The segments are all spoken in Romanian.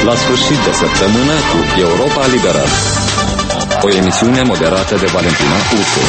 La sfârșit de săptămână cu Europa Liberă. O emisiune moderată de Valentina Ursu.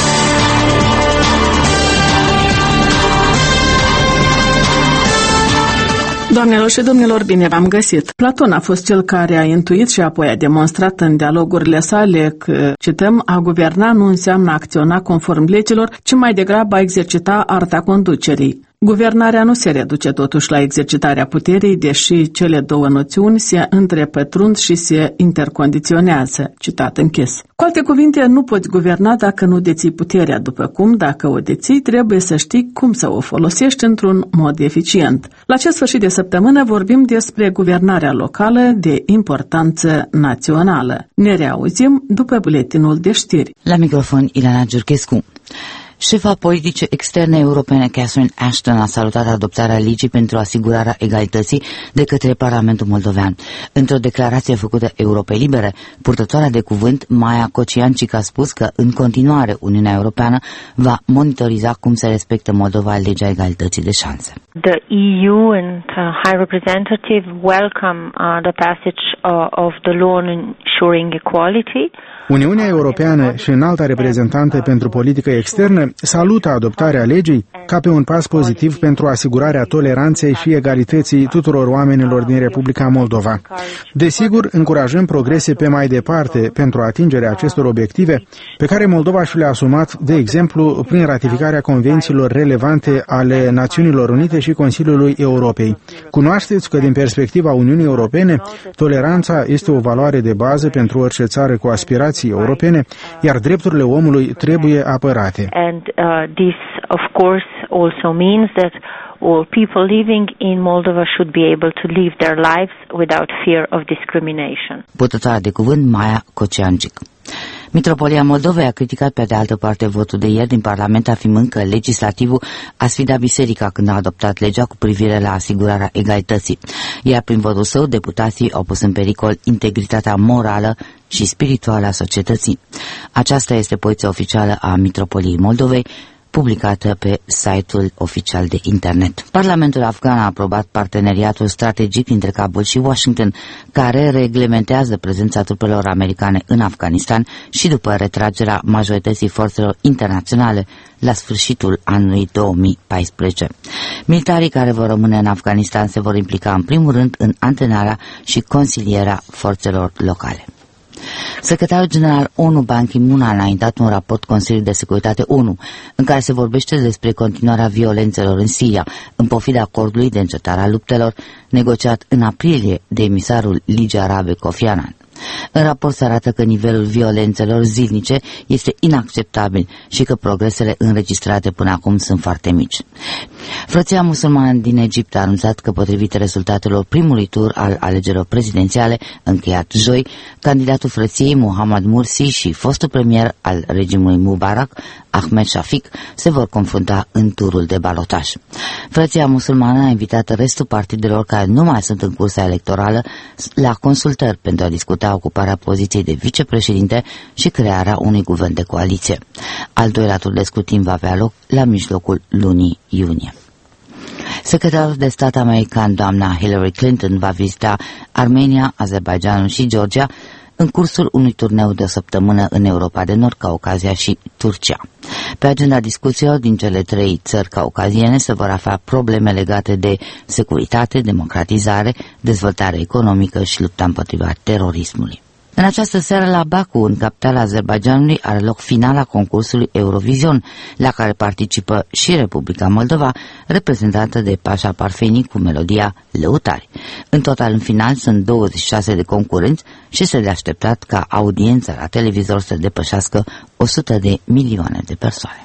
Doamnelor și domnilor, bine v-am găsit. Platon a fost cel care a intuit și apoi a demonstrat în dialogurile sale că, cităm, a guverna nu înseamnă a acționa conform legilor, ci mai degrabă a exercita arta conducerii. Guvernarea nu se reduce totuși la exercitarea puterii, deși cele două noțiuni se întrepătrund și se intercondiționează. Citat închis. Cu alte cuvinte, nu poți guverna dacă nu deții puterea, după cum, dacă o deții, trebuie să știi cum să o folosești într-un mod eficient. La acest sfârșit de săptămână vorbim despre guvernarea locală de importanță națională. Ne reauzim după buletinul de știri. La microfon, Ilana Giurchescu. Șefa politicii externe europene Catherine Ashton a salutat adoptarea legii pentru asigurarea egalității de către Parlamentul Moldovean. Într-o declarație făcută Europei Libere, purtătoarea de cuvânt Maia Cociancic a spus că în continuare Uniunea Europeană va monitoriza cum se respectă Moldova legea egalității de șanse. The EU and High Representative welcome the passage of the law on ensuring equality. Uniunea Europeană și înalta reprezentantă pentru politică externă salută adoptarea legii ca pe un pas pozitiv pentru asigurarea toleranței și egalității tuturor oamenilor din Republica Moldova. Desigur, încurajăm progrese pe mai departe pentru atingerea acestor obiective pe care Moldova și le-a asumat, de exemplu, prin ratificarea convențiilor relevante ale Națiunilor Unite și Consiliului Europei. Cunoașteți că, din perspectiva Uniunii Europene, toleranța este o valoare de bază pentru orice țară cu aspirații europene, iar drepturile omului trebuie apărate. And this of course also means that all people living in Moldova should be able to live their lives without fear of discrimination. Purtătoarea de cuvânt Maia Cociancic. Mitropolia Moldovei a criticat pe de altă parte votul de ieri din Parlament, afirmând că legislativul a sfidat biserica când a adoptat legea cu privire la asigurarea egalității, iar prin votul său deputații au pus în pericol integritatea morală și spirituală a societății. Aceasta este poziția oficială a Mitropoliei Moldovei, publicată pe site-ul oficial de internet. Parlamentul afgan a aprobat parteneriatul strategic dintre Kabul și Washington, care reglementează prezența trupelor americane în Afganistan și după retragerea majorității forțelor internaționale la sfârșitul anului 2014. Militarii care vor rămâne în Afganistan se vor implica în primul rând în antrenarea și consilierea forțelor locale. Secretarul general ONU Ban Ki-moon a înaintat un raport Consiliului de Securitate ONU în care se vorbește despre continuarea violențelor în Siria, în pofida acordului de încetare a luptelor negociat în aprilie de emisarul Ligii Arabe Kofi Annan. În raport se arată că nivelul violențelor zilnice este inacceptabil și că progresele înregistrate până acum sunt foarte mici. Frăția musulmană din Egipt a anunțat că, potrivit rezultatelor primului tur al alegerilor prezidențiale, încheiat joi, candidatul frăției Mohamed Morsi și fostul premier al regimului Mubarak, Ahmed Shafik, se vor confrunta în turul de balotaj. Frăția musulmană a invitat restul partidelor care nu mai sunt în cursa electorală la consultări pentru a discuta ocuparea poziției de vicepreședinte și crearea unui guvern de coaliție. Al doilea tur de scrutin va avea loc la mijlocul lunii iunie. Secretarul de stat american, doamna Hillary Clinton, va vizita Armenia, Azerbaidjanul și Georgia în cursul unui turneu de o săptămână în Europa de Nord, Caucazia și Turcia. Pe agenda discuțiilor din cele trei țări caucaziene se vor afla probleme legate de securitate, democratizare, dezvoltare economică și lupta împotriva terorismului. În această seară la Baku, în capitala Azerbaidjanului, are loc finala concursului Eurovision, la care participă și Republica Moldova, reprezentată de Pasha Parfeni cu melodia Lăutari. În total, în final, sunt 26 de concurenți și se de așteptat ca audiența la televizor să depășească 100 de milioane de persoane.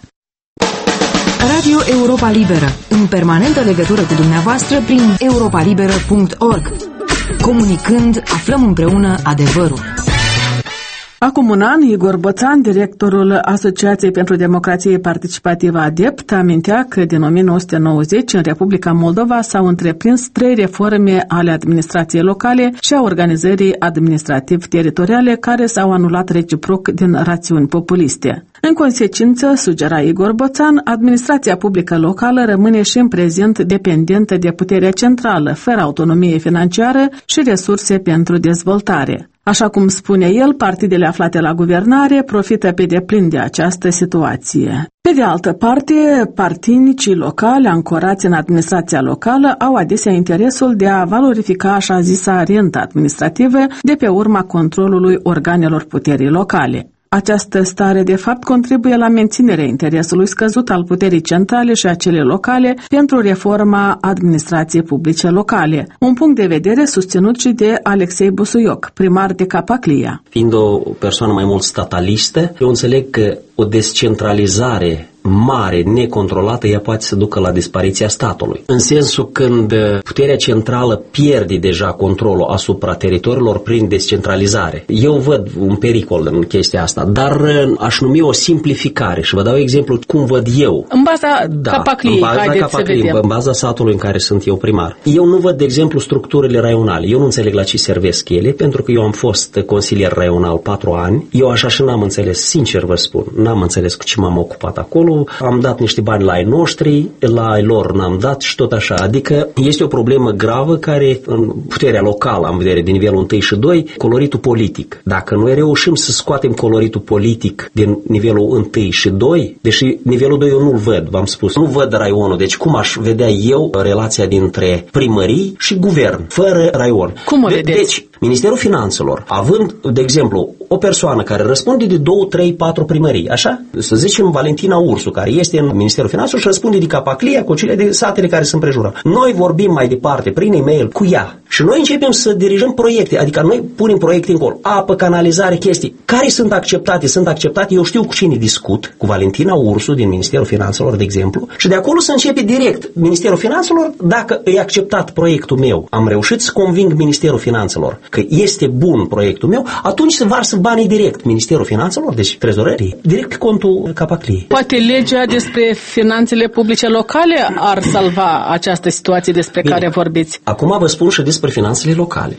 Radio Europa Liberă, în permanentă legătură cu dumneavoastră prin europalibera.org. Comunicând, aflăm împreună adevărul. Acum un an, Igor Boțan, directorul Asociației pentru Democrație Participativă ADEPT, amintea că din 1990 în Republica Moldova s-au întreprins 3 reforme ale administrației locale și a organizării administrativ-teritoriale care s-au anulat reciproc din rațiuni populiste. În consecință, sugera Igor Boțan, administrația publică locală rămâne și în prezent dependentă de puterea centrală, fără autonomie financiară și resurse pentru dezvoltare. Așa cum spune el, partidele aflate la guvernare profită pe deplin de această situație. Pe de altă parte, partidnicii locali ancorați în administrația locală au adesea interesul de a valorifica așa zisa rentă administrativă de pe urma controlului organelor puterii locale. Această stare de fapt contribuie la menținerea interesului scăzut al puterii centrale și a celei locale pentru reforma administrației publice locale, un punct de vedere susținut și de Alexei Busuioc, primar de Capaclia. Fiind o persoană mai mult statalistă, eu înțeleg că o descentralizare mare, necontrolată, ea poate să ducă la dispariția statului. În sensul când puterea centrală pierde deja controlul asupra teritoriilor prin descentralizare. Eu văd un pericol în chestia asta, dar aș numi o simplificare și vă dau exemplu cum văd eu. În baza Capacliei, haideți să vedem. În baza satului în care sunt eu primar. Eu nu văd, de exemplu, structurile raionale. Eu nu înțeleg la ce servesc ele, pentru că eu am fost consilier raional 4 ani. Eu așa și n-am înțeles, sincer vă spun, n-am înțeles cu ce m-am ocupat acolo. Am dat niște bani la ai noștri, la ai lor n-am dat și tot așa. Adică este o problemă gravă care în puterea locală, am vedere, din nivelul 1 și 2, coloritul politic. Dacă noi reușim să scoatem coloritul politic din nivelul 1 și 2, deși nivelul 2 eu nu-l văd, v-am spus, nu văd raionul, deci cum aș vedea eu relația dintre primării și guvern, fără raion. Cum o vedeți? Deci, Ministerul Finanțelor, având, de exemplu, o persoană care răspunde de 2, 3, 4 primării, așa? Să zicem Valentina Ursu, care este în Ministerul Finanțelor și răspunde de Capaclia, cu cele de satele care sunt împrejurate. Noi vorbim mai departe, prin e-mail, cu ea. Și noi începem să dirijăm proiecte, adică noi punem proiecte încolo, apă, canalizare, chestii. Care sunt acceptate? Sunt acceptate, eu știu cu cine discut, cu Valentina Ursu din Ministerul Finanțelor, de exemplu, și de acolo să începe direct Ministerul Finanțelor, dacă e acceptat proiectul meu, am reușit să conving Ministerul Finanțelor că este bun proiectul meu, atunci se varsă banii direct Ministerul Finanțelor, deci trezorerii, direct pe contul Capacliei. Poate legea despre finanțele publice locale ar salva această situație despre care vorbiți. Acum vă spun și despre finanțele locale.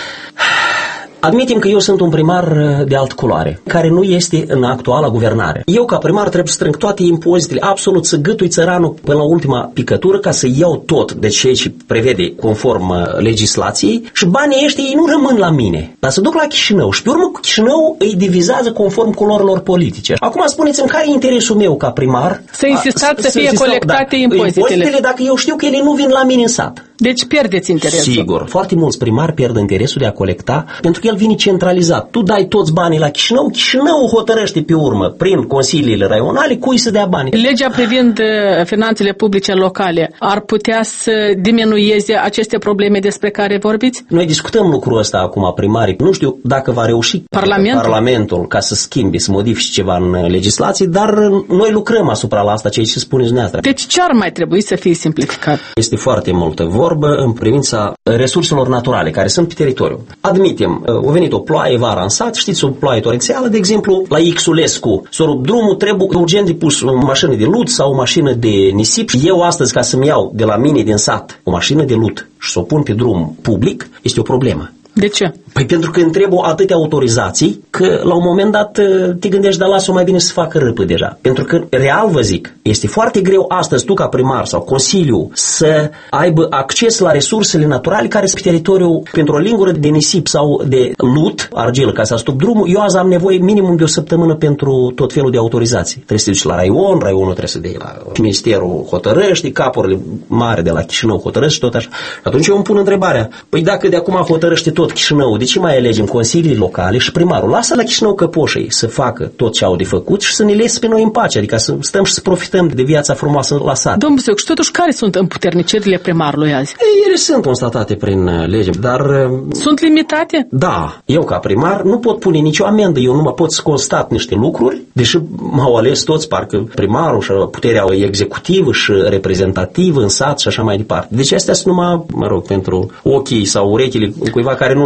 Admitem că eu sunt un primar de altă culoare, care nu este în actuala guvernare. Eu, ca primar, trebuie să strâng toate impozitele, absolut să gâtui țăranul până la ultima picătură ca să iau tot de ce prevede conform legislației și banii ăștia ei nu rămân la mine, dar se duc la Chișinău și pe urmă cu Chișinău îi divizează conform culorilor politice. Acum spuneți-mi care e interesul meu ca primar să insistați să fie colectate impozitele, dacă eu știu că ele nu vin la mine în sat. Deci pierdeți interesul. Sigur, foarte mulți primari pierd interesul de a colecta pentru că el vine centralizat. Tu dai toți banii la Chișinău, Chișinău hotărăște pe urmă, prin consiliile raionale, cui să dea bani. Legea privind finanțele publice locale ar putea să diminueze aceste probleme despre care vorbiți? Noi discutăm lucrul ăsta acum, primarii. Nu știu dacă va reuși Parlamentul ca să schimbe, să modifice ceva în legislație, dar noi lucrăm asupra la asta, ceea ce spuneți dumneavoastră. Deci ce ar mai trebui să fie simplificat? Este foarte multă vorbă în privința resurselor naturale care sunt pe teritoriu. Admitem, a venit o ploaie vara în sat, știți, o ploaie torențială, de exemplu, la Xulescu, s-a rupt drumul, trebuie urgent de pus o mașină de lut sau o mașină de nisip. Eu astăzi, ca să-mi iau de la mine din sat o mașină de lut și să o pun pe drum public, este o problemă. De ce? Păi pentru că îmi trebuie atâtea autorizații că la un moment dat te gândești, dar lasă-o mai bine să facă râpă deja. Pentru că, real vă zic, este foarte greu astăzi tu ca primar sau consiliu să aibă acces la resursele naturale care sunt pe teritoriu pentru o lingură de nisip sau de lut, argilă, ca să stup drumul. Eu azi am nevoie minimum de o săptămână pentru tot felul de autorizații. Trebuie să te duci la raionul trebuie să dea la Ministerul hotărăște, capurile mari de la Chișinău hotărăște, tot așa. Atunci eu îmi pun întrebarea, păi dacă de acum hotărăște tot Chișinău, de ce mai alegem consiliile locale și primarul? Lasă la Chișinău căpoșei să facă tot ce au de făcut și să ne lese pe noi în pace, adică să stăm și să profităm de viața frumoasă la sat. Domnul Busuioc, și totuși care sunt împuternicirile primarului azi? Ele sunt constatate prin lege, dar... Sunt limitate? Da. Eu ca primar nu pot pune nicio amendă, eu nu mă pot să constat niște lucruri, deși m-au ales toți, parcă primarul și puterea executivă și reprezentativă în sat și așa mai departe. Deci astea sunt numai, mă rog, pentru ochii sau urechile cuiva care nu înțelege. Și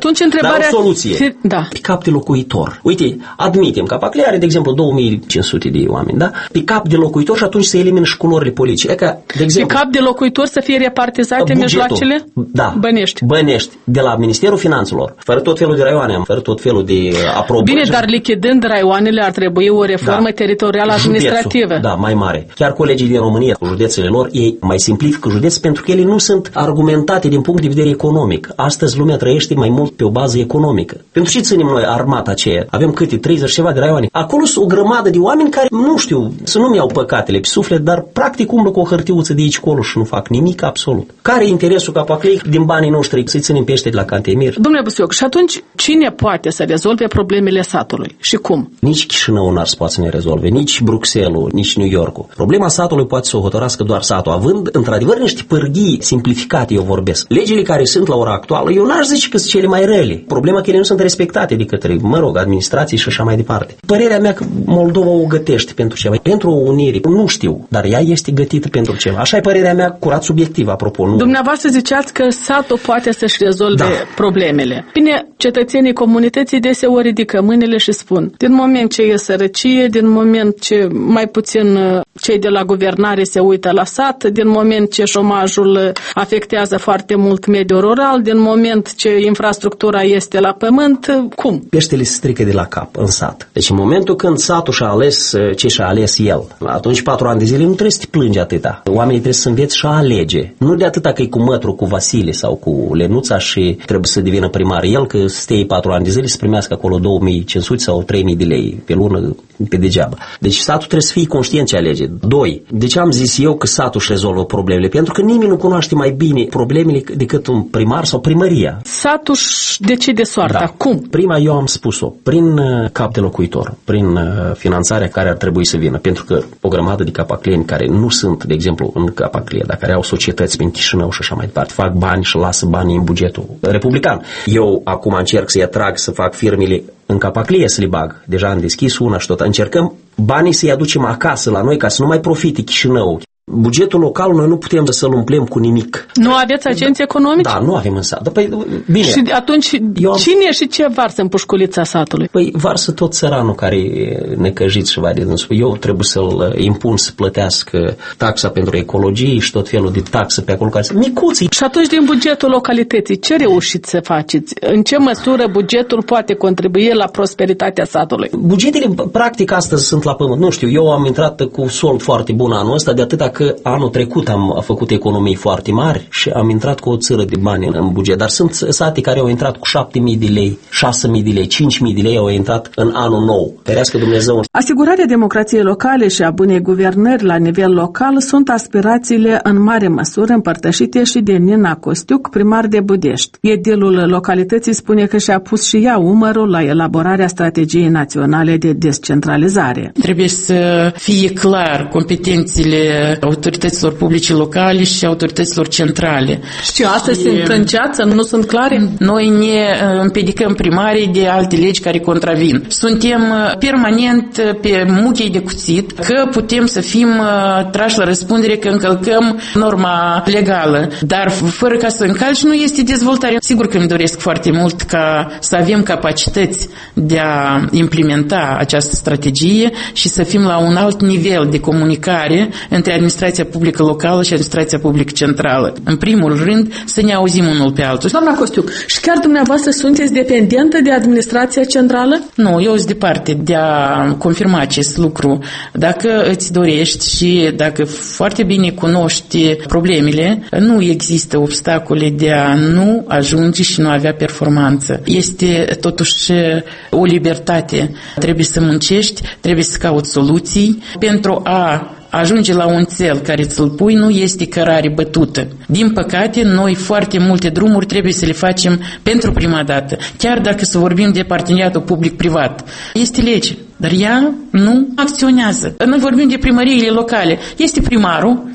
atunci întrebarea... Dar o soluție. Da. Pe cap de locuitor. Uite, admitem, Capaclea are, de exemplu, 2500 de oameni, da? Pe cap de locuitor și atunci se elimină și culorile politice. De exemplu, pe cap de locuitor să fie repartizate mijloacele? Da. Bănești. De la Ministerul Finanțelor, fără tot felul de raioane, fără tot felul de aprobări. Bine, dar lichidând raioanele ar trebui o reformă teritorială administrativă. Da, mai mare. Chiar colegii din România, cu județele lor, ei mai simplifică județ pentru că ele nu sunt argumentate din punct de vedere economic. Astăzi lumea trăiește mai mult pe o bază economică. Pentru ce ținem noi armata aceea? Avem câte 30 ceva de raioane. Acolo sunt o grămadă de oameni care, nu știu, să nu-mi iau păcatele pe suflet, dar practic umblă cu o hârtiuță de aici colo și nu fac nimic absolut. Care e interesul Capaclei din banii noștri să-i ținem pește de la Cantemir? Domnule Busuioc, și atunci cine poate să rezolve problemele satului și cum? Nici Chișinău n-ar să poate să ne rezolve, nici Bruxelles, nici New York-ul. Problema satului poate să o hotărască doar satul, având într-adevăr niște pârghii simplificate, eu vorbesc. Legile care sunt la ora actuală, eu n-aș zice că sunt cele mai rele. Problema că ele nu sunt respectate de către, administrații și așa mai departe. Părerea mea că Moldova o gătește pentru ceva, pentru o unire, nu știu, dar ea este gătită pentru ceva. Așa e părerea mea, curat subiectiv, apropo. Nu. Dumneavoastră ziceați că satul poate să-și rezolve problemele. Bine, cetățenii comunității deseori ridică mâinile și spun, din moment ce e sărăcie, din moment ce mai puțin cei de la guvernare se uită la sat, din moment ce șomajul afectează foarte mult mediul rural, din moment ce infrastructura este la pământ, cum? Peștele se strică de la cap în sat. Deci în momentul când satul și-a ales ce și-a ales el, atunci 4 ani de zile nu trebuie să te plângi atâta. Oamenii trebuie să înveți și a alege. Nu de atâta că e cu Mătru, cu Vasile sau cu Lenuța și trebuie să devină primar el, că stai 4 ani de zile să primească acolo 2500 sau 3000 de lei pe lună pe degeaba. Deci satul trebuie să fie conștient ce alege. 2. De ce am zis eu că satul își rezolvă problemele? Pentru că nimeni nu cunoaște mai bine problemele decât un primar sau primăria. Satul își decide soarta. Da. Cum? Prima eu am spus-o. Prin cap de locuitor, prin finanțarea care ar trebui să vină. Pentru că o grămadă de capaclieni care nu sunt, de exemplu, în Capaclie, dar care au societăți prin Chișinău și așa mai departe, fac bani și lasă banii în bugetul republican. Eu acum încerc să-i atrag să fac firmele în Capaclie să le bag. Deja am deschis una și tot. Încercăm banii să-i aducem acasă la noi ca să nu mai profite Chișinău. Bugetul local noi nu putem să-l umplem cu nimic. Nu aveți agenți economici? Da, nu avem în sat. Păi, bine. Și atunci cine și ce varsă în pușculița satului? Păi varsă tot țăranul care e necăjit și va de dânsul. Eu trebuie să-l impun să plătească taxa pentru ecologie și tot felul de taxe pe acolo care sunt micuții. Și atunci din bugetul localității ce reușiți să faceți? În ce măsură bugetul poate contribui la prosperitatea satului? Bugetele practic astăzi sunt la pământ. Nu știu, eu am intrat cu sold foarte bun anul ăsta, de atâta că anul trecut am făcut economii foarte mari și am intrat cu o țără de bani în buget, dar sunt sate care au intrat cu 7.000 de lei, 6.000 de lei, 5.000 de lei au intrat în anul nou. Ferească Dumnezeu. Asigurarea democrației locale și a bunei guvernări la nivel local sunt aspirațiile în mare măsură împărtășite și de Nina Costiuc, primar de Budești. Edilul localității spune că și-a pus și ea umărul la elaborarea strategiei naționale de descentralizare. Trebuie să fie clar competențele autorităților publice locale și autorităților centrale. Și astăzi sunt în ceață, nu sunt clare? Noi ne împiedicăm primarii de alte legi care contravin. Suntem permanent pe muchei de cuțit că putem să fim trași la răspundere că încălcăm norma legală, dar fără ca să încalci nu este dezvoltare. Sigur că îmi doresc foarte mult ca să avem capacități de a implementa această strategie și să fim la un alt nivel de comunicare între administrația publică locală și administrația publică centrală. În primul rând, să ne auzim unul pe altul. Doamna Costiuc, și chiar dumneavoastră sunteți dependentă de administrația centrală? Nu, eu sunt departe de a confirma acest lucru. Dacă îți dorești și dacă foarte bine cunoști problemele, nu există obstacole de a nu ajunge și nu avea performanță. Este totuși o libertate. Trebuie să muncești, trebuie să cauți soluții pentru a ajunge la un cel care ți-l pui nu este cărare bătută. Din păcate, noi foarte multe drumuri trebuie să le facem pentru prima dată. Chiar dacă să vorbim de parteneriatul public-privat. Este lege, dar ea nu acționează. Noi vorbim de primăriile locale. Este primarul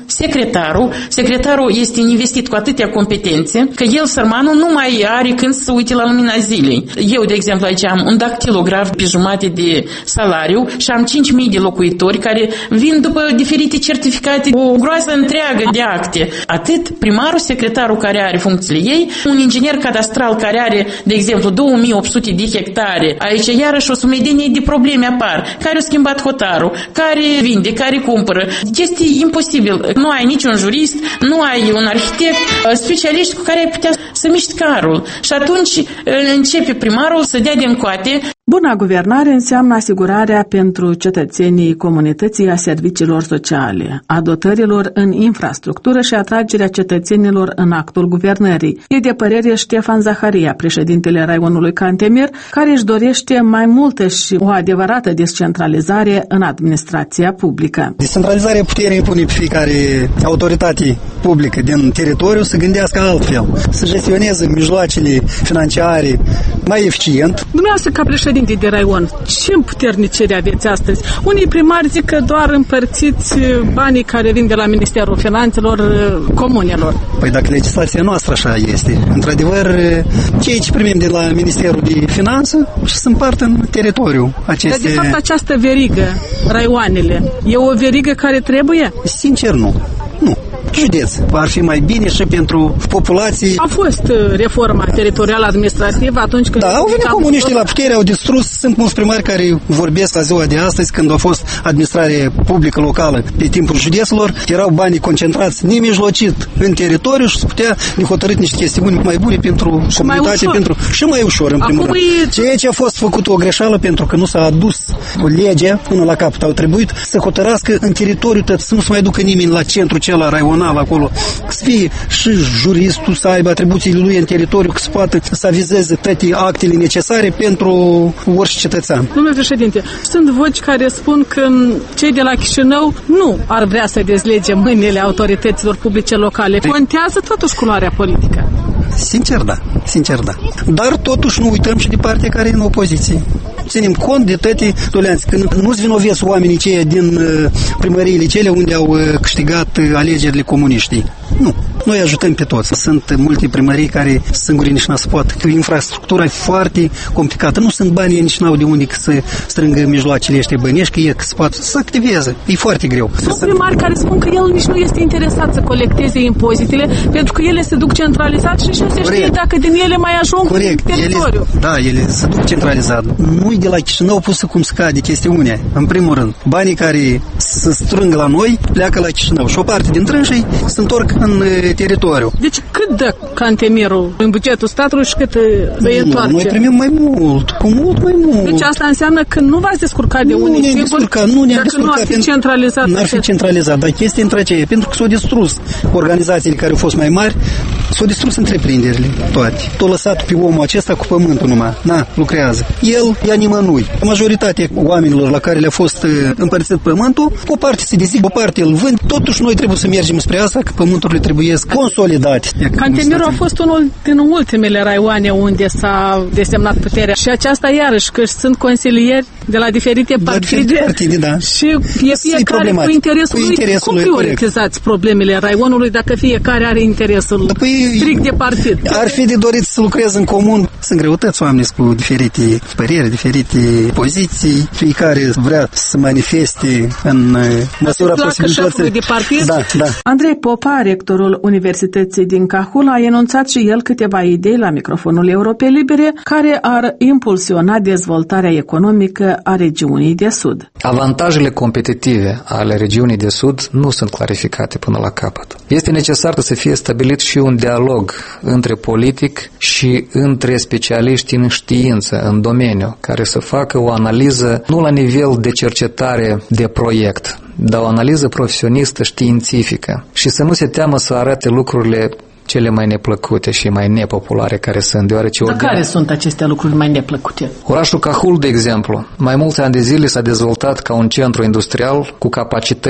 secretarul este investit cu atâtea competențe că el, sărmanul, nu mai are când să uite la lumina zilei. Eu, de exemplu, aici am un dactilograf pe jumate de salariu și am 5.000 de locuitori care vin după diferite certificate, o groază întreagă de acte. Atât primarul, secretarul care are funcțiile ei, un inginer cadastral care are, de exemplu, 2800 de hectare. Aici iarăși o sumedenie de probleme apar. Care a schimbat hotarul, care vinde, care cumpără. Este imposibil. Nu ai niciun jurist, nu ai un arhitect, specialiști cu care ai putea să miști carul. Și atunci începe primarul să dea din coate. Buna guvernare înseamnă asigurarea pentru cetățenii comunității a serviciilor sociale, a dotărilor în infrastructură și atragerea cetățenilor în actul guvernării. E de părere Ștefan Zaharia, președintele raionului Cantemir, care își dorește mai multă și o adevărată descentralizare în administrația publică. Descentralizarea puterii impune pe fiecare autoritate publică din teritoriu să gândească altfel, să gestioneze mijloacele financiare mai eficient. Dumneavoastră, ca președinte de raion, ce împuternicire aveți astăzi? Unii primari zic că doar împărțiți banii care vin de la Ministerul Finanțelor comunelor. Păi dacă legislația noastră așa este, într-adevăr, cei ce primim de la Ministerul de Finanțe și se împart în teritoriu aceste... Dar de fapt această verigă, raioanele, e o verigă care trebuie? Sincer, nu. Nu. Județ. Ar fi mai bine și pentru populații. A fost reforma teritorială administrativă atunci când... Da, au venit comuniștii la putere, au distrus. Sunt mulți primari care vorbesc la ziua de astăzi, când a fost administrare publică locală pe timpul județelor, erau banii concentrați nemijlocit în teritoriu și se putea hotărât niște chestiuni mai bune pentru comunitate, și mai ușor, în primul rând. Ceea ce a fost făcut o greșeală pentru că nu s-a adus legea până la capăt. Au trebuit să hotărască în teritoriu, să nu se mai ducă nimeni la centru cel raional acolo, să fie și juristul să aibă atribuțiile lui în teritoriu, că se poate să avizeze toate actele necesare pentru orice cetățean. Domnule președinte, sunt voci care spun că cei de la Chișinău nu ar vrea să dezlege mâinile autorităților publice locale. Contează totuși culoarea politică. Sincer da. Dar totuși nu uităm și de partea care e în opoziție. Ținem cont de toate doleanțe. Când nu-ți vinovesc oamenii ceia din primăriile cele unde au câștigat alegerile comuniștii. Nu. Noi ajutăm pe toți. Sunt multe primării care singuri nici n-se poate. Infrastructura e foarte complicată. Nu sunt bani, nici n-au de unde să strângă mijloacele ăștia bănești, că e că se poate să activeze. E foarte greu. Sunt primari care spun că el nici nu este interesat să colecteze impozitele, pentru că ele se duc centralizat și nu se știe dacă din ele mai ajung în teritoriu. Ele se duc centralizat. Nu-i de la Chișinău pusă cum scade chestiunea. În primul rând, banii care se strâng la noi pleacă la Chișinău și o parte din trânșii se întorc în teritoriu. Deci cât dă Cantemirul în bugetul statului și cât îi întoarce? Noi primim mai mult, cu mult mai mult. Deci asta înseamnă că nu v-ați descurcat de unii singuri, nu ne-am descurcat. Nu ar fi centralizat. N-ar fi centralizat, dar chestia între aceea, pentru că s-au distrus organizațiile care au fost mai mari, s-au distrus întreprinderile toate. T-au lăsat pe omul acesta cu pământul numai. Lucrează. El ia nimănui. Majoritatea oamenilor la care le-a fost împărțit pământul, o parte se dezic, o parte îl vând. Totuși noi trebuie să mergem spre asta, că pământurile trebuie consolidate. Cantemirul a fost unul din ultimele raioane unde s-a desemnat puterea. Și aceasta iarăși, că sunt consilieri de la diferite partide, da. Și e fiecare cu interesul lui. Cum prioritizați problemele raionului dacă fiecare are interesul strict de partid? Ar fi de dorit să lucreze în comun. Sunt greutăți oameni cu diferite păreri, diferite poziții. Fiecare vrea să manifeste în măsura posibilității. De partid? Da. Andrei Popa, rectorul Universității din Cahul, a enunțat și el câteva idei la microfonul Europei Libere care ar impulsiona dezvoltarea economică a regiunii de Sud. Avantajele competitive ale regiunii de Sud nu sunt clarificate până la capăt. Este necesar să fie stabilit și un dialog între politic și între specialiști în știință, în domeniu, care să facă o analiză nu la nivel de cercetare de proiect, dar o analiză profesionistă științifică și să nu se teamă să arate lucrurile cele mai neplăcute și mai nepopulare care sunt, deoarece... Dar care sunt aceste lucruri mai neplăcute? Orașul Cahul, de exemplu, mai mulți ani de zile s-a dezvoltat ca un centru industrial cu capacități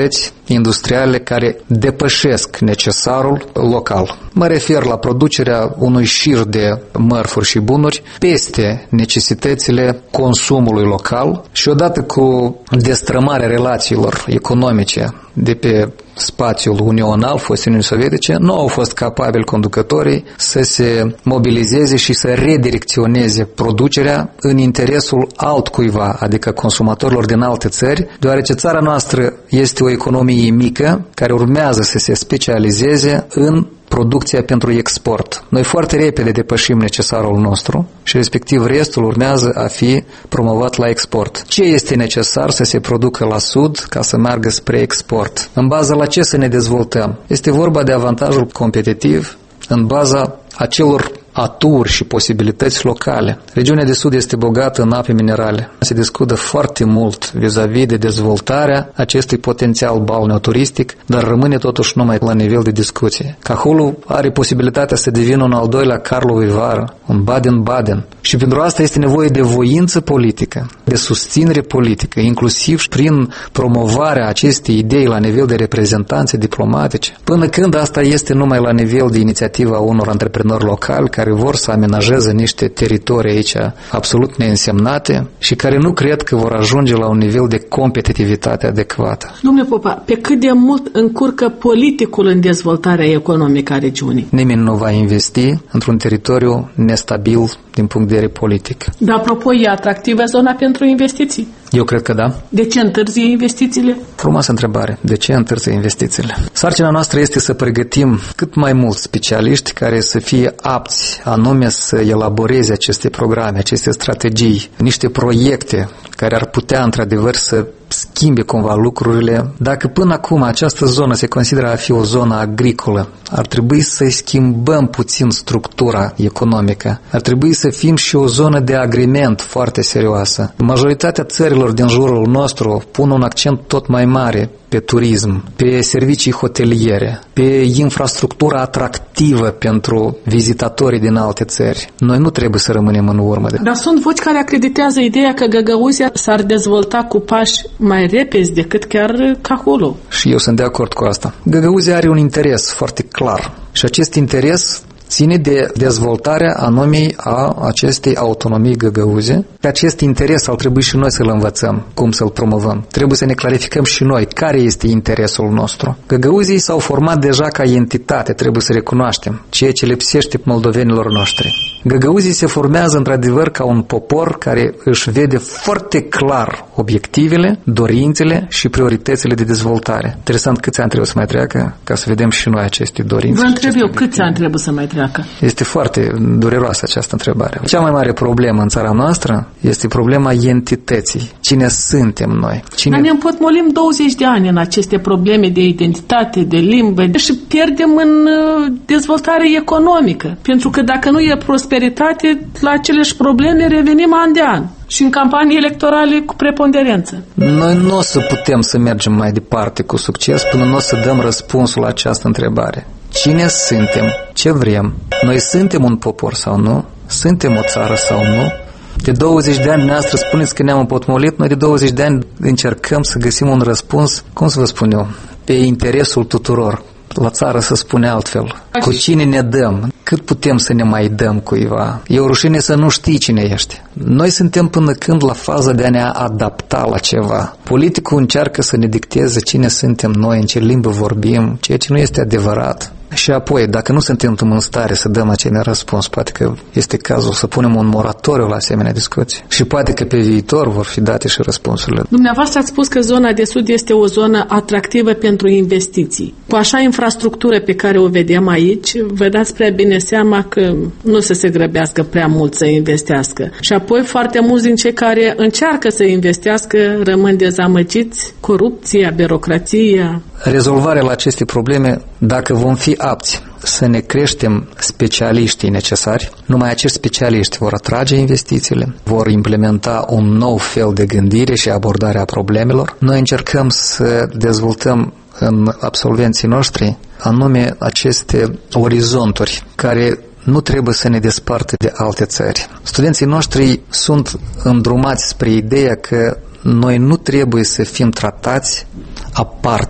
industriale care depășesc necesarul local. Mă refer la producerea unui șir de mărfuri și bunuri peste necesitățile consumului local și odată cu destrămarea relațiilor economice de pe spațiul unional, fost Uniunii Sovietice, nu au fost capabili conducătorii să se mobilizeze și să redirecționeze producerea în interesul altcuiva, adică consumatorilor din alte țări, deoarece țara noastră este o economie mică care urmează să se specializeze în producția pentru export. Noi foarte repede depășim necesarul nostru și respectiv restul urmează a fi promovat la export. Ce este necesar să se producă la sud ca să meargă spre export? În baza la ce să ne dezvoltăm? Este vorba de avantajul competitiv în baza acelor aturi și posibilități locale. Regiunea de sud este bogată în ape minerale. Se discută foarte mult vis-a-vis de dezvoltarea acestui potențial balneoturistic, dar rămâne totuși numai la nivel de discuție. Cahulul are posibilitatea să devină un al doilea Karlovy Vary, un Baden-Baden. Și pentru asta este nevoie de voință politică, de susținere politică, inclusiv prin promovarea acestei idei la nivel de reprezentanțe diplomatice. Până când asta este numai la nivel de inițiativă a unor antreprenori locali care vor să amenajeze niște teritorii aici absolut neînsemnate și care nu cred că vor ajunge la un nivel de competitivitate adecvată. Domnule Popa, pe cât de mult încurcă politicul în dezvoltarea economică a regiunii? Nimeni nu va investi într-un teritoriu nestabil din punct de vedere politic. Dar apropo, e atractivă zona pentru investiții? Eu cred că da. De ce întârzie investițiile? Frumoasă întrebare. De ce întârzie investițiile? Sarcina noastră este să pregătim cât mai mulți specialiști care să fie apți anume să elaboreze aceste programe, aceste strategii, niște proiecte care ar putea într-adevăr să schimbe cumva lucrurile. Dacă până acum această zonă se consideră a fi o zonă agricolă, ar trebui să-i schimbăm puțin structura economică. Ar trebui să fim și o zonă de agrement foarte serioasă. Majoritatea țărilor din jurul nostru pun un accent tot mai mare pe turism, pe servicii hoteliere, pe infrastructura atractivă pentru vizitatorii din alte țări. Noi nu trebuie să rămânem în urmă. Dar sunt voci care acreditează ideea că Găgăuzia s-ar dezvolta cu pași mai repezi decât chiar Cahulul. Și eu sunt de acord cu asta. Găgăuzia are un interes foarte clar și acest interes ține de dezvoltarea anume a acestei autonomii găgăuze. Pe acest interes ar trebui și noi să-l învățăm, cum să-l promovăm. Trebuie să ne clarificăm și noi care este interesul nostru. Găgăuzii s-au format deja ca entitate, trebuie să recunoaștem, ceea ce lipsește moldovenilor noștri. Găgăuzii se formează într-adevăr ca un popor care își vede foarte clar obiectivele, dorințele și prioritățile de dezvoltare. Interesant câți ani trebuie să mai treacă ca să vedem și noi aceste dorințe. Vă întreb eu, câți ani trebuie să mai treacă? Este foarte dureroasă această întrebare. Cea mai mare problemă în țara noastră este problema entității. Cine suntem noi? Ne împotmolim 20 de ani în aceste probleme de identitate, de limbă și pierdem în dezvoltare economică. Pentru că dacă nu e prosperitate, la aceleși probleme revenim an de an. Și în campanii electorale cu preponderență. Noi nu o să putem să mergem mai departe cu succes până nu o să dăm răspunsul la această întrebare. Cine suntem? Ce vrem? Noi suntem un popor sau nu? Suntem o țară sau nu? De 20 de ani, dumneavoastră spuneți că ne-am împotmolit, noi de 20 de ani încercăm să găsim un răspuns, cum să vă spun eu, pe interesul tuturor. La țară se spune altfel. Cu cine ne dăm? Cât putem să ne mai dăm cuiva? E o rușine să nu știi cine ești. Noi suntem până când la faza de a ne adapta la ceva. Politicul încearcă să ne dicteze cine suntem noi, în ce limbă vorbim, ceea ce nu este adevărat. Și apoi, dacă nu suntem în stare să dăm acele răspuns, poate că este cazul să punem un moratoriu la asemenea discuții. Și poate că pe viitor vor fi date și răspunsurile. Dumneavoastră ați spus că zona de sud este o zonă atractivă pentru investiții. Cu așa infrastructură pe care o vedem aici, vă dați prea bine seama că nu o să se grăbească prea mult să investească. Și apoi foarte mulți din cei care încearcă să investească rămân dezamăgiți, corupția, birocrația. Rezolvarea la aceste probleme, dacă vom fi apți să ne creștem specialiștii necesari, numai acești specialiști vor atrage investițiile, vor implementa un nou fel de gândire și abordare a problemelor. Noi încercăm să dezvoltăm în absolvenții noștri anume aceste orizonturi care nu trebuie să ne despartă de alte țări. Studenții noștri sunt îndrumați spre ideea că noi nu trebuie să fim tratați aparte.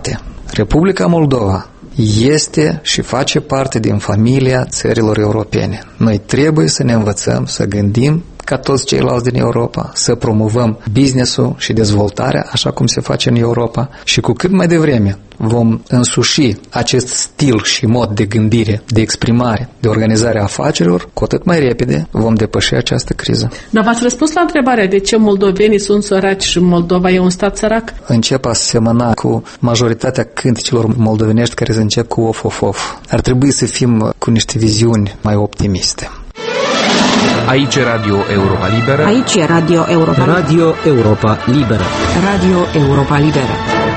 Republica Moldova este și face parte din familia țărilor europene. Noi trebuie să ne învățăm să gândim ca toți ceilalți din Europa, să promovăm business-ul și dezvoltarea așa cum se face în Europa și cu cât mai devreme vom însuși acest stil și mod de gândire, de exprimare, de organizare a afacerilor, cu atât mai repede vom depăși această criză. Dar v-ați răspuns la întrebarea de ce moldovenii sunt săraci și Moldova e un stat sărac? Încep a semăna cu majoritatea cântecilor moldovenești care se încep cu of. Ar trebui să fim cu niște viziuni mai optimiste. Aici e Radio Europa Liberă. Aici e Radio Europa. Radio Europa Liberă. Radio Europa Liberă.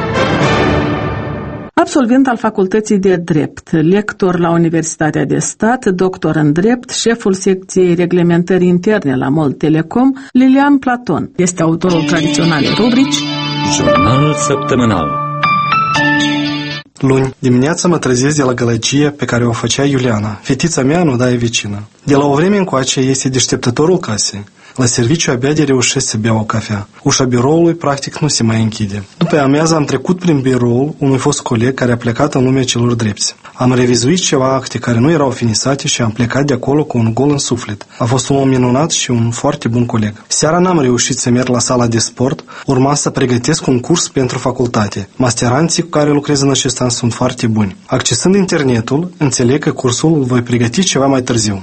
Absolvent al Facultății de Drept, lector la Universitatea de Stat, doctor în Drept, șeful secției reglementării interne la MOL Telecom, Lilian Platon este autorul tradiționalei rubrici Jurnal săptămânal. Luni dimineața mă trezesc de la gălăgie pe care o făcea Iuliana, fetița mea în odaie vecină. De la o vreme încoace este deșteptătorul casei. La serviciu abia de reușesc să beau o cafea. Ușa biroului practic nu se mai închide. După amiază am trecut prin biroul unui fost coleg care a plecat în lumea celor drepți. Am revizuit ceva acte care nu erau finisate și am plecat de acolo cu un gol în suflet. A fost un om minunat și un foarte bun coleg. Seara n-am reușit să merg la sala de sport, urma să pregătesc un curs pentru facultate. Masteranții cu care lucrez în acest an sunt foarte buni. Accesând internetul, înțeleg că cursul îl voi pregăti ceva mai târziu.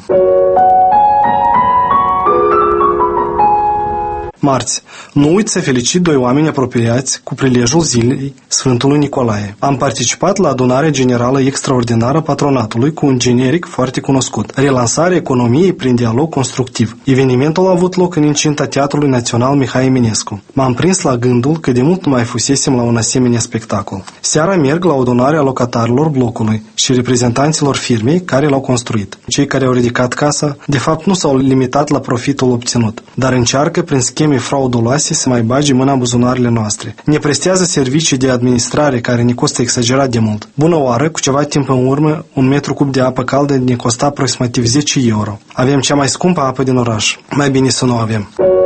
Marți. Nu uit să felicit doi oameni apropiați cu prilejul zilei Sfântului Nicolae. Am participat la adunarea generală extraordinară patronatului cu un generic foarte cunoscut: relansarea economiei prin dialog constructiv. Evenimentul a avut loc în incinta Teatrului Național Mihai Eminescu. M-am prins la gândul că de mult nu mai fusesem la un asemenea spectacol. Seara merg la adunarea locatarilor blocului și reprezentanților firmei care l-au construit. Cei care au ridicat casa, de fapt, nu s-au limitat la profitul obținut, dar încearcă prin scheme frauduloase să mai bage mâna în buzunarele noastre. Ne prestează servicii de administrare care ne costă exagerat de mult. Bună oară, cu ceva timp în urmă, un metru cub de apă caldă ne costa aproximativ 10 euro. Avem cea mai scumpă apă din oraș. Mai bine să nu avem.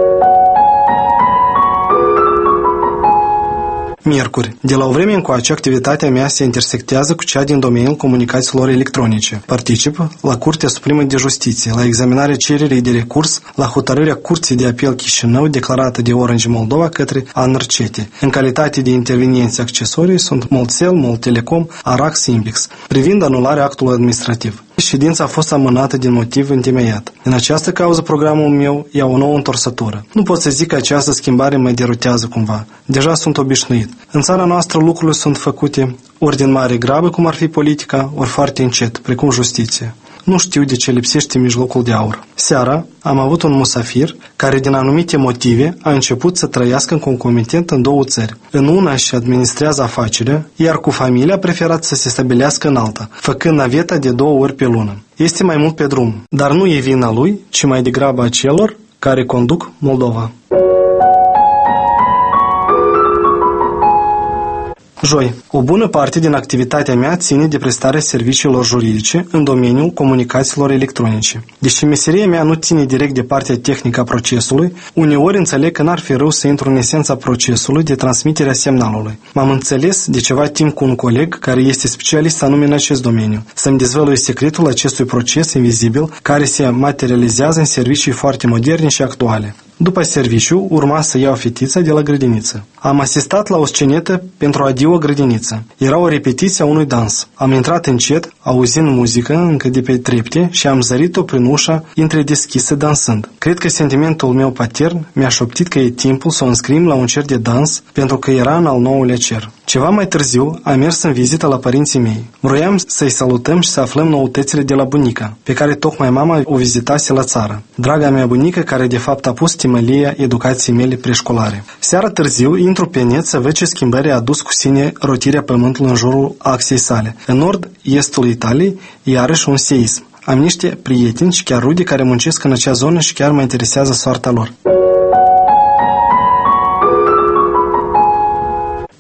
Miercuri. De la o vreme încoace, activitatea mea se intersectează cu cea din domeniul comunicațiilor electronice. Particip la Curtea Supremă de Justiție, la examinarea cererii de recurs, la hotărârea Curții de Apel Chișinău declarată de Orange Moldova către ANRCETI. În calitate de intervenienți accesorii sunt Molcel, Moltelecom, Arax, Simbix, privind anularea actului administrativ. Ședința a fost amânată din motiv întemeiat. În această cauză, programul meu ia o nouă întorsătură. Nu pot să zic că această schimbare mă derutează cumva. Deja sunt obișnuit. În țara noastră lucrurile sunt făcute ori din mare grabă, cum ar fi politica, ori foarte încet, precum justiția. Nu știu de ce lipsește mijlocul de aur. Seara am avut un musafir care, din anumite motive, a început să trăiască concomitent în două țări. În una își administrează afacerea, iar cu familia a preferat să se stabilească în alta, făcând naveta de 2 ori pe lună. Este mai mult pe drum, dar nu e vina lui, ci mai degrabă a celor care conduc Moldova. Joi. O bună parte din activitatea mea ține de prestarea serviciilor juridice în domeniul comunicațiilor electronice. Deși meseria mea nu ține direct de partea tehnică a procesului, uneori înțeleg că n-ar fi rău să intru în esența procesului de transmitere a semnalului. M-am înțeles de ceva timp cu un coleg care este specialist anume în acest domeniu, să-mi dezvălui secretul acestui proces invizibil care se materializează în servicii foarte moderne și actuale. După serviciu, urma să iau fetița de la grădiniță. Am asistat la o scenetă pentru adio grădiniță. Era o repetiție a unui dans. Am intrat încet, auzind muzică încă de pe trepte și am zărit-o prin ușa întredeschisă dansând. Cred că sentimentul meu patern mi-a șoptit că e timpul să o înscriem la un cer de dans pentru că era în al 9-lea cer. Ceva mai târziu am mers în vizită la părinții mei. Vroiam să-i salutăm și să aflăm noutățile de la bunica, pe care tocmai mama o vizitase la țară. Draga mea bunică, care de fapt a pus temelia educației mele preșcolare. Seara târziu intru pe net să văd ce schimbări a adus cu sine rotirea pământului în jurul axei sale. În nord-estul Italiei, iarăși un seism. Am niște prieteni și chiar rude care muncesc în acea zonă și chiar mă interesează soarta lor.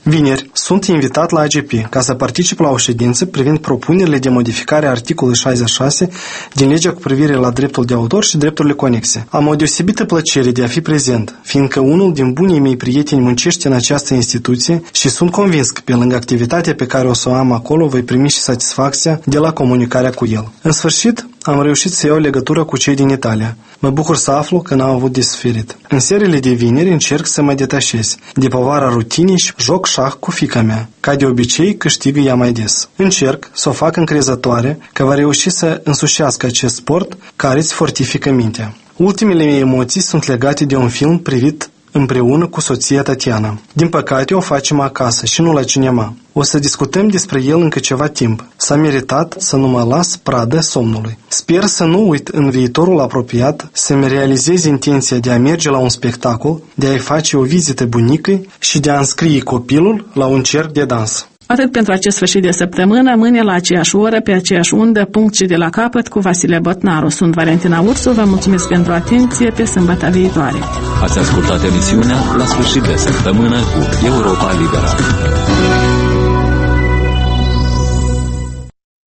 Vineri, sunt invitat la AGP ca să particip la o ședință privind propunerile de modificare a articolului 66 din legea cu privire la dreptul de autor și drepturile conexe. Am o deosebită plăcere de a fi prezent, fiindcă unul din bunii mei prieteni muncește în această instituție și sunt convins că pe lângă activitatea pe care o să o am acolo voi primi și satisfacția de la comunicarea cu el. În sfârșit, am reușit să iau legătură cu cei din Italia. Mă bucur să aflu că n-am avut de suferit. În serile de vineri încerc să mă detașez de povara rutinii și joc șah cu fiica mea. Ca de obicei, câștigă ea mai des. Încerc să o fac încrezătoare că va reuși să însușească acest sport care îți fortifică mintea. Ultimele mele emoții sunt legate de un film privit împreună cu soția Tatiana. Din păcate o facem acasă și nu la cinema. O să discutăm despre el încă ceva timp. S-a meritat să nu mă las pradă somnului. Sper să nu uit în viitorul apropiat să-mi realizez intenția de a merge la un spectacol, de a-i face o vizită bunicăi și de a înscrie copilul la un cerc de dans. Atât pentru acest sfârșit de săptămână, mâine la aceeași oră, pe aceeași undă, punct și de la capăt, cu Vasile Botnaru. Sunt Valentina Ursu, vă mulțumesc pentru atenție, pe sâmbătă viitoare. Ați ascultat emisiunea La sfârșit de săptămână cu Europa Liberă.